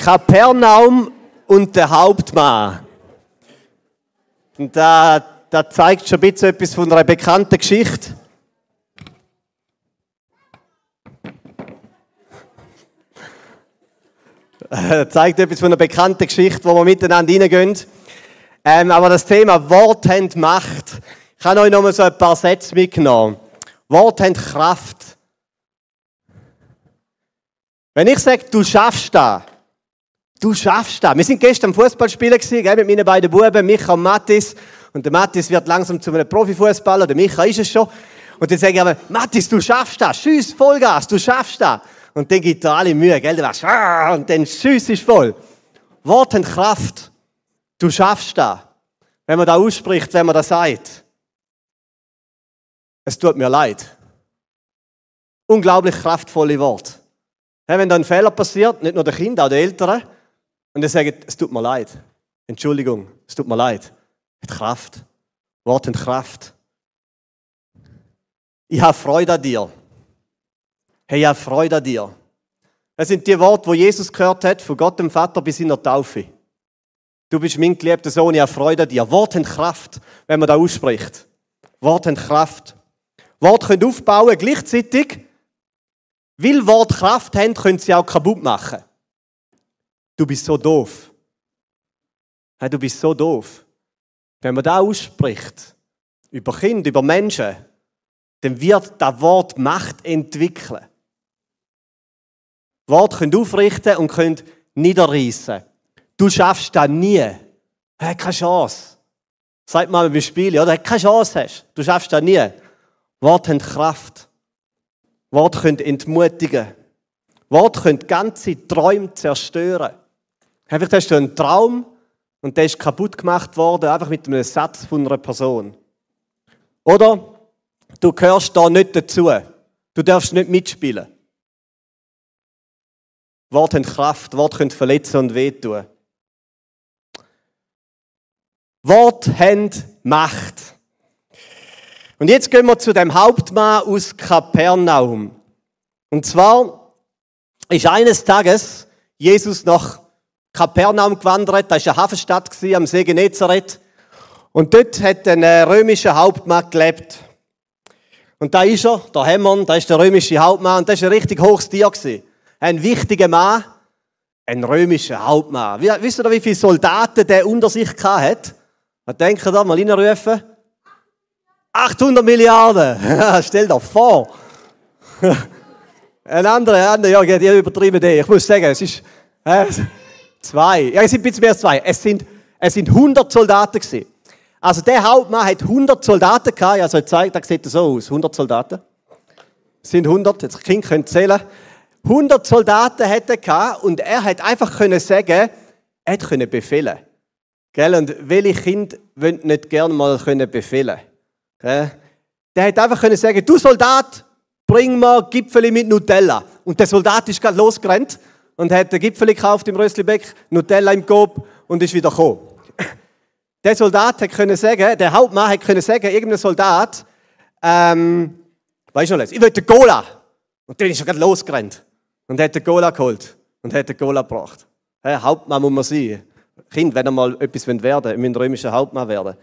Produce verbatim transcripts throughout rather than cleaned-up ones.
Kapernaum und der Hauptmann. Und da, da zeigt schon ein bisschen etwas von einer bekannten Geschichte. Das zeigt etwas von einer bekannten Geschichte, wo wir miteinander reingehen. Ähm, aber das Thema Wort hat Macht. Ich habe euch noch mal so ein paar Sätze mitgenommen. Wort hat Kraft. Wenn ich sage, du schaffst das, du schaffst das. Wir sind gestern am Fußballspielen gewesen, gell, mit meinen beiden Buben, Micha und Mathis. Und der Mathis wird langsam zu einem Profifußballer, der Micha ist es schon. Und dann sage ich aber, Mathis, du schaffst das, schieß Vollgas, du schaffst das. Und dann gibt er alle Mühe, gell, der war, und dann schießt ist voll. Wort hat Kraft. Du schaffst das. Wenn man das ausspricht, wenn man das sagt. Es tut mir leid. Unglaublich kraftvolle Worte. Wenn da ein Fehler passiert, nicht nur den Kindern, auch den Eltern, und die sagen, es tut mir leid. Entschuldigung, es tut mir leid. Hat Kraft. Wort hat Kraft. Ich habe Freude an dir. Hey, ich habe Freude an dir. Das sind die Worte, die Jesus gehört hat, von Gott dem Vater bis in der Taufe. Du bist mein geliebter Sohn, ich habe Freude an dir. Wort hat Kraft, wenn man das ausspricht. Wort hat Kraft. Wort können aufbauen, gleichzeitig, weil Wort Kraft haben, können sie auch kaputt machen. Du bist so doof. Hey, du bist so doof. Wenn man das ausspricht, über Kinder, über Menschen, dann wird das Wort Macht entwickeln. Wort können aufrichten und können niederreißen. Du schaffst das nie. Hey, keine Chance. Sagt mal beim Spiel, oder? Keine Chance hast. Du schaffst das nie. Wort haben Kraft. Wort können entmutigen. Wort können ganze Träume zerstören. Einfach hast du einen Traum und der ist kaputt gemacht worden, einfach mit einem Satz von einer Person. Oder du gehörst da nicht dazu. Du darfst nicht mitspielen. Wort haben Kraft, Wort können verletzen und wehtun. Wort haben Macht. Und jetzt gehen wir zu dem Hauptmann aus Kapernaum. Und zwar ist eines Tages Jesus nach Kapernaum gewandert. Das war eine Hafenstadt am See Genezareth. Und dort hat ein römischer Hauptmann gelebt. Und da ist er, der Hämmern, da ist der römische Hauptmann. Und das war ein richtig hohes Tier. Ein wichtiger Mann, ein römischer Hauptmann. Wisst ihr, wie viele Soldaten der unter sich hatte? Was denkt ihr da? Mal reinrufen. achthundert Milliarden. Stell dir vor. Ein anderer, ein anderer, ja, die übertrieben den. Ich muss sagen, es ist äh, zwei. Ja, es sind ein bisschen mehr als zwei. Es sind, es sind hundert Soldaten gewesen. Also der Hauptmann hat hundert Soldaten gehabt. Also gezeigt, das sieht so aus. hundert Soldaten. Es sind hundert. Jetzt die Kinder können zählen. hundert Soldaten hat er gehabt und er hat einfach können sagen, er hat können befehlen. Gell? Und welche Kind wollen nicht gerne mal können befehlen? Gell? Der hat einfach können sagen, du Soldat, bring mir Gipfeli mit Nutella. Und der Soldat ist gerade losgerannt und hat ein Gipfeli gekauft im Röslibeck, Nutella im Coop und ist wieder gekommen. Der Soldat hat können sagen, der Hauptmann hat können sagen, irgendein Soldat, ähm, weißt du noch was, ich will den Cola. Und dann ist er gerade losgerannt und hat den Cola geholt und hat den Cola gebracht. Hey, Hauptmann muss man sein. Kind, wenn er mal etwas werden will, müssen römischer Hauptmann werden.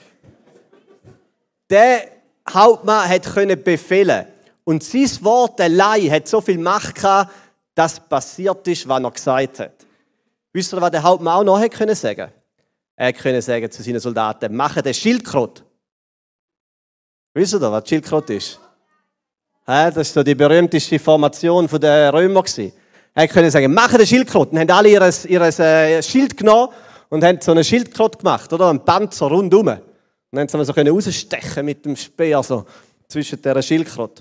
Der Hauptmann hat können befehlen. Und sein Wort allein hat so viel Macht gehabt, dass passiert ist, was er gesagt hat. Wisst ihr, was der Hauptmann auch noch hat können sagen? Er hat können sagen zu seinen Soldaten, machen den Schildkröte. Wisst ihr, was Schildkröte ist? Ja, das war so die berühmteste Formation der Römer. Er konnte sagen, machen den Schildkröte. Dann haben alle ihr, ihr Schild genommen und haben so einen Schildkröte gemacht, oder? Einen Panzer rundum. Und dann haben sie so rausstechen mit dem Speer so zwischen dieser Schildkröte.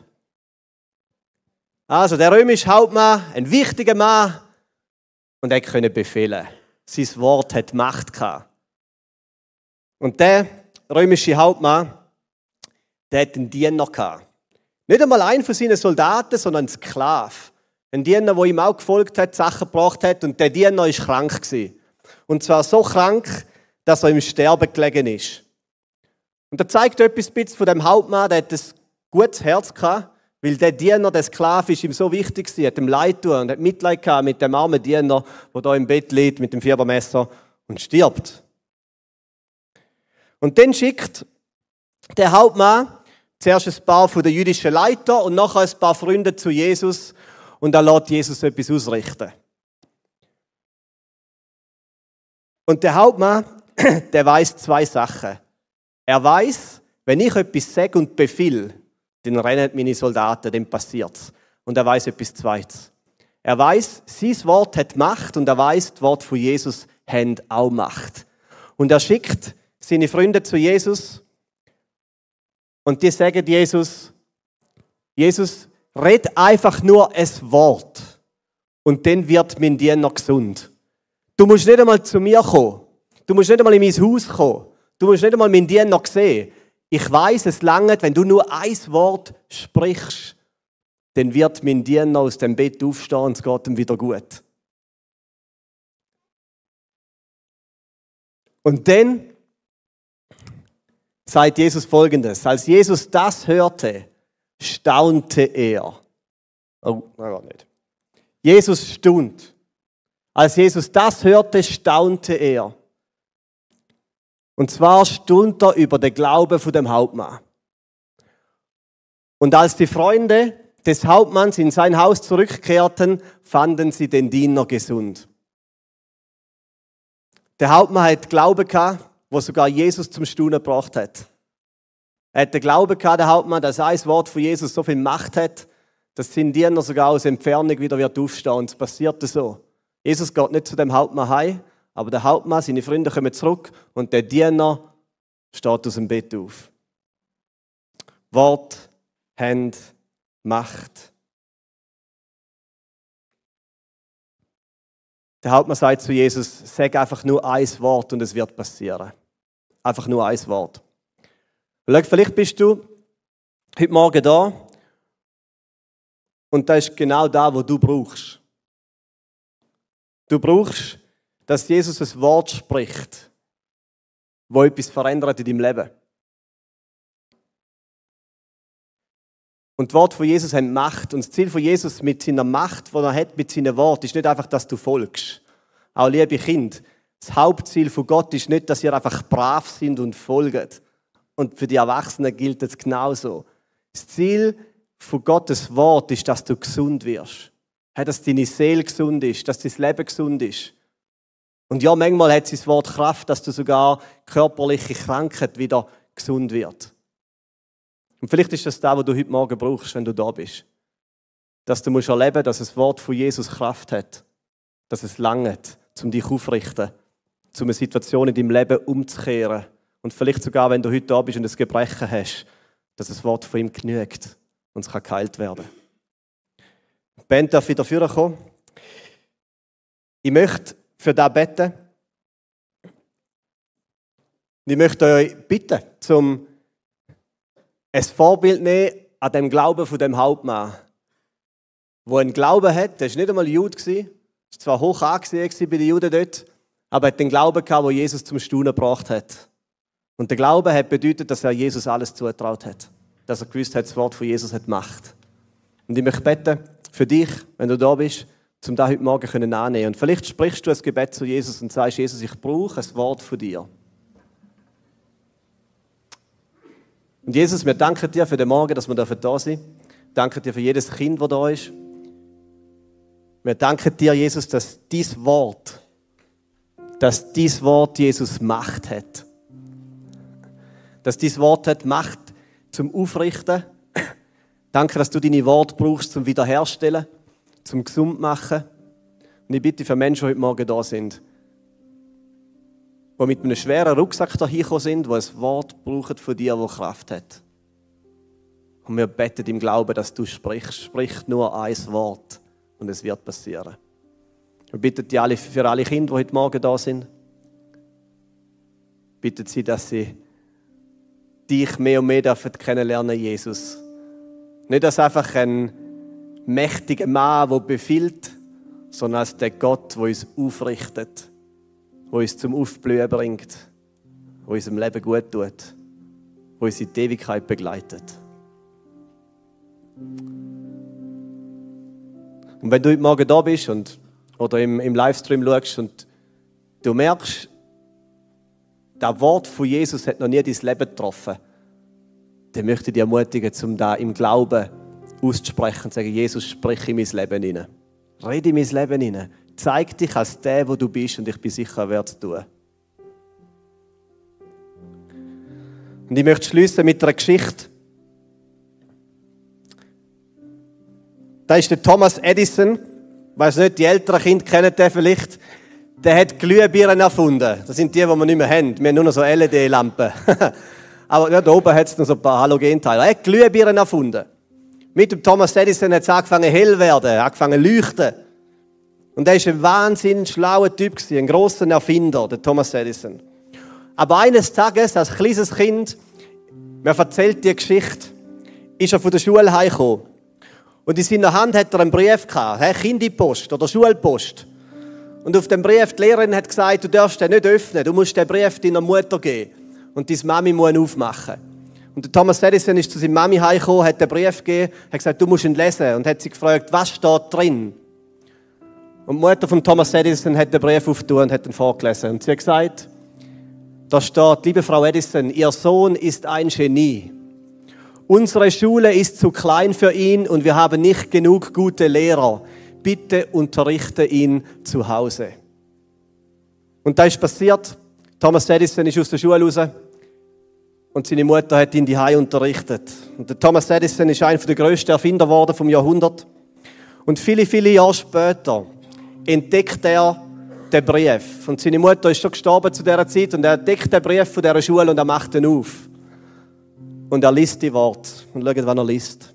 Also der römische Hauptmann, ein wichtiger Mann, und er konnte befehlen. Sein Wort hat Macht gehabt. Und der römische Hauptmann, der hat einen Diener gehabt. Nicht einmal einen von seinen Soldaten, sondern ein Sklave. Ein Diener, der ihm auch gefolgt hat, Sachen gebracht hat. Und der Diener war krank. Und zwar so krank, dass er im Sterben gelegen ist. Und er zeigt etwas von dem Hauptmann, der hat ein gutes Herz gehabt, Weil der Diener, der Sklave, ist ihm so wichtig gewesen, hat ihm leid tun und hat Mitleid gehabt mit dem armen Diener, der da im Bett liegt mit dem Fiebermesser und stirbt. Und dann schickt der Hauptmann zuerst ein paar von den jüdischen Leiter und nachher ein paar Freunde zu Jesus und er lässt Jesus etwas ausrichten. Und der Hauptmann, der weiß zwei Sachen. Er weiß, wenn ich etwas sage und befehle, dann rennen meine Soldaten, dann passiert's. Und er weiß etwas Zweites. Er weiß, sein Wort hat Macht und er weiß, das Wort von Jesus hat auch Macht. Und er schickt seine Freunde zu Jesus und die sagen Jesus, Jesus, red einfach nur ein Wort und dann wird mein Diener gesund. Du musst nicht einmal zu mir kommen. Du musst nicht einmal in mein Haus kommen. Du musst nicht einmal meinen Diener sehen. Ich weiss, es langt, wenn du nur ein Wort sprichst, dann wird mein Diener aus dem Bett aufstehen und es geht ihm wieder gut. Und dann sagt Jesus Folgendes. Als Jesus das hörte, staunte er. Oh, nein, nicht. Jesus staunt. Als Jesus das hörte, staunte er. Und zwar staunt er über den Glauben von dem Hauptmann. Und als die Freunde des Hauptmanns in sein Haus zurückkehrten, fanden sie den Diener gesund. Der Hauptmann hat Glauben gehabt, wo sogar Jesus zum Staunen gebracht hat. Er hat den Glauben gehabt, der Hauptmann, dass ein Wort von Jesus so viel Macht hat, dass sein Diener sogar aus Entfernung wieder wird aufstehen. Und es passierte so. Jesus geht nicht zu dem Hauptmann heim, aber der Hauptmann, seine Freunde kommen zurück und der Diener steht aus dem Bett auf. Wort, Hand, Macht. Der Hauptmann sagt zu Jesus, sag einfach nur ein Wort und es wird passieren. Einfach nur ein Wort. Und schau, vielleicht bist du heute Morgen da und das ist genau da, wo du brauchst. Du brauchst, dass Jesus ein Wort spricht, wo etwas verändert in deinem Leben. Und das Wort von Jesus hat Macht. Und das Ziel von Jesus mit seiner Macht, die er hat, mit seinen Worten, ist nicht einfach, dass du folgst. Auch liebe Kinder, das Hauptziel von Gott ist nicht, dass ihr einfach brav sind und folgt. Und für die Erwachsenen gilt es genauso. Das Ziel von Gottes Wort ist, dass du gesund wirst. Dass deine Seele gesund ist, dass dein Leben gesund ist. Und ja, manchmal hat sein Wort Kraft, dass du sogar körperliche Krankheit wieder gesund wird. Und vielleicht ist das das, was du heute Morgen brauchst, wenn du da bist. Dass du musst erleben, dass das Wort von Jesus Kraft hat. Dass es langt, um dich aufzurichten, um eine Situation in deinem Leben umzukehren. Und vielleicht sogar, wenn du heute da bist und ein Gebrechen hast, dass das Wort von ihm genügt und es kann geheilt werden. Die Band darf wieder vorkommen. Ich möchte für das beten. Ich möchte euch bitten, zum ein Vorbild nehmen an dem Glauben von dem Hauptmann, der einen Glauben hat. Der war nicht einmal Jude, er war zwar hoch angesehen bei den Juden dort, aber er hat den Glauben gehabt, den Jesus zum Staunen gebracht hat. Und der Glaube hat bedeutet, dass er Jesus alles zugetraut hat. Dass er gewusst hat, das Wort von Jesus hat Macht. Und ich möchte beten für dich, wenn du da bist, um das heute Morgen annehmen können. Und vielleicht sprichst du ein Gebet zu Jesus und sagst, Jesus, ich brauche ein Wort von dir. Und Jesus, wir danken dir für den Morgen, dass wir da sind. Wir danken dir für jedes Kind, das da ist. Wir danken dir, Jesus, dass dein Wort, dass dein Wort Jesus Macht hat. Dass dein Wort hat Macht zum Aufrichten. Danke, dass du deine Worte brauchst zum Wiederherstellen, zum gesund machen. Und ich bitte für Menschen, die heute Morgen da sind, die mit einem schweren Rucksack dahin gekommen sind, die ein Wort brauchen von dir, das Kraft hat. Und wir beten im Glauben, dass du sprichst. Sprich nur ein Wort und es wird passieren. Wir bitten dich alle, für alle Kinder, die heute Morgen da sind, bitten sie, dass sie dich mehr und mehr dürfen kennenlernen, Jesus. Nicht als einfach ein mächtiger Mann, der befiehlt, sondern als der Gott, der uns aufrichtet, der uns zum Aufblühen bringt, der unserem Leben gut tut, der uns in die Ewigkeit begleitet. Und wenn du heute Morgen da bist und, oder im, im Livestream schaust und du merkst, das Wort von Jesus hat noch nie dein Leben getroffen, dann möchte ich dich ermutigen, um da im Glauben auszusprechen und zu sagen, Jesus, sprich in mein Leben hinein. Rede in mein Leben hinein. Zeig dich als der, wo du bist, und ich bin sicher, er wird es tun. Und ich möchte schließen mit einer Geschichte. Da ist der Thomas Edison. Ich weiss nicht, die älteren Kinder kennen den vielleicht. Der hat Glühbirnen erfunden. Das sind die, die wir nicht mehr haben. Wir haben nur noch so L E D-Lampen. Aber ja, da oben hat es noch so ein paar Halogenteile. Er hat Glühbirnen erfunden. Mit dem Thomas Edison hat es angefangen hell werden, angefangen leuchten. Und er war ein wahnsinnig schlauer Typ, ein grosser Erfinder, der Thomas Edison. Aber eines Tages, als kleines Kind, man erzählt die Geschichte, ist er von der Schule heimgekommen. Und in seiner Hand hat er einen Brief gehabt, hey, Kinderpost oder Schulpost. Und auf dem Brief, die Lehrerin hat gesagt, du darfst den nicht öffnen, du musst den Brief deiner Mutter geben. Und deine Mami muss ihn aufmachen. Und der Thomas Edison ist zu seiner Mami heimgekommen, hat den Brief gegeben, hat gesagt, du musst ihn lesen. Und hat sie gefragt, was steht drin? Und die Mutter von Thomas Edison hat den Brief aufgetan und hat ihn vorgelesen. Und sie hat gesagt, da steht, liebe Frau Edison, Ihr Sohn ist ein Genie. Unsere Schule ist zu klein für ihn und wir haben nicht genug gute Lehrer. Bitte unterrichte ihn zu Hause. Und da ist passiert. Thomas Edison ist aus der Schule raus und seine Mutter hat ihn daheim unterrichtet. Und der Thomas Edison ist einer der grössten Erfinder geworden vom Jahrhundert. Und viele, viele Jahre später entdeckt er den Brief. Und seine Mutter ist schon gestorben zu dieser Zeit und er entdeckt den Brief von dieser Schule und er macht ihn auf. Und er liest die Worte. Und schaut, was er liest.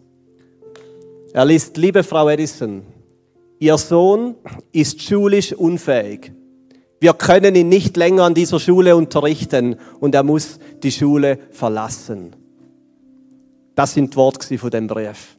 Er liest, liebe Frau Edison, Ihr Sohn ist schulisch unfähig. Wir können ihn nicht länger an dieser Schule unterrichten und er muss die Schule verlassen. Das sind die Worte von dem Brief.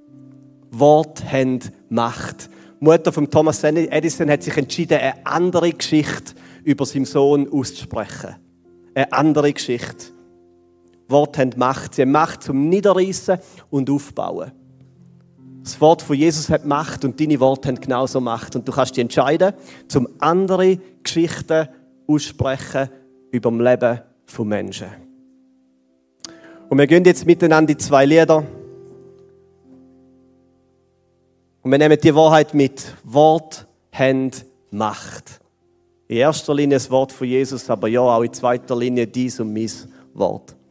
Wort haben Macht. Die Mutter von Thomas Edison hat sich entschieden, eine andere Geschichte über seinen Sohn auszusprechen. Eine andere Geschichte. Wort haben Macht. Sie haben Macht zum Niederreissen und Aufbauen. Das Wort von Jesus hat Macht und deine Worte haben genauso Macht. Und du kannst dich entscheiden, zum andere Geschichten aussprechen über das Leben von Menschen. Und wir gehen jetzt miteinander in zwei Lieder. Und wir nehmen die Wahrheit mit. Wort haben Macht. In erster Linie das Wort von Jesus, aber ja, auch in zweiter Linie dies und mein Wort.